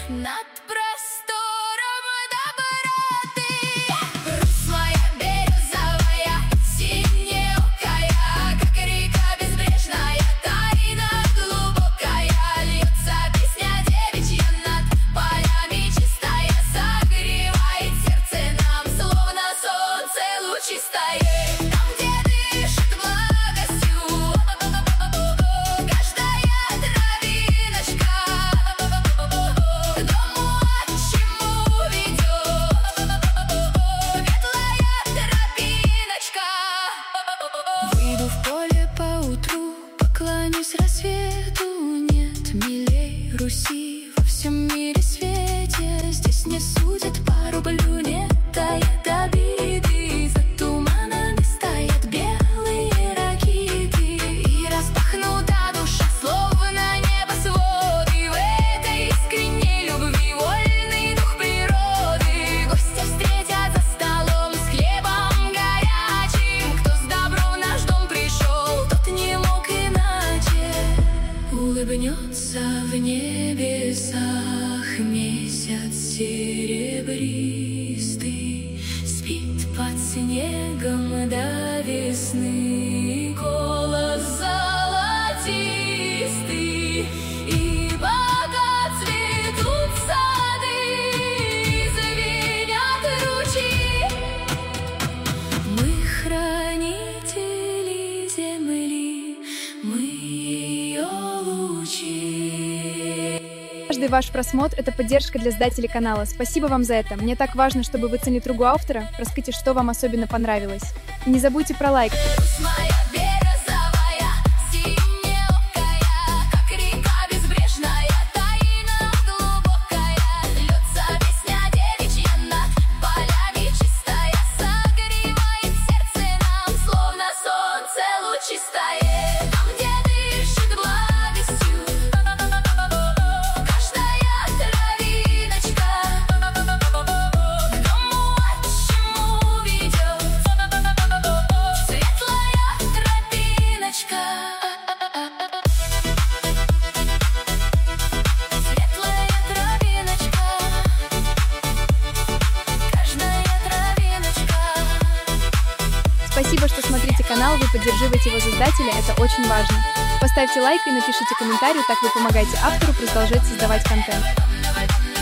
над простором доброты. Русь моя березовая, синеокая, как река безбрежная, тайна глубокая. Льется песня девичья над полями чистая, согревает сердце нам, словно солнце лучистое. Там, где дышит благостью каждая травиночка, к дому отчему ведет светлая тропиночка. Выйду в поле поутру, поклонюсь рассвету. Нет милей Руси во всем мире свете. Здесь не судят по рублю, не тает обиды. За туманами стоят белые ракиты, и распахнута душа, словно небосвод. И в этой искренней любви вольный дух природы. Гостя встретят за столом с хлебом горячим. Кто с добром в наш дом пришел, тот не мог иначе. Улыбнется в небесах месяц серебристый, спит под снегом до весны голос золотистый. И пока цветут сады, звенят ручьи, мы хранители земли, мы ее лучи. Каждый ваш просмотр — это поддержка для зрителей канала. Спасибо вам за это. Мне так важно, чтобы вы ценили труд автора. Расскажите, что вам особенно понравилось. И не забудьте про лайк. Русь моя березовая, синеокая, как река безбрежная, тайна глубокая. Льется песня девичья над полями чистая, согревает сердце нам, словно солнце лучистое. Там, где дышит благостью каждая травиночка, к дому отчему ведет светлая тропиночка. Светлая травиночка, каждая травиночка. Спасибо, что смотрите канал, вы поддерживаете его создателя, это очень важно. Поставьте лайк и напишите комментарий, так вы помогаете автору продолжать создавать контент.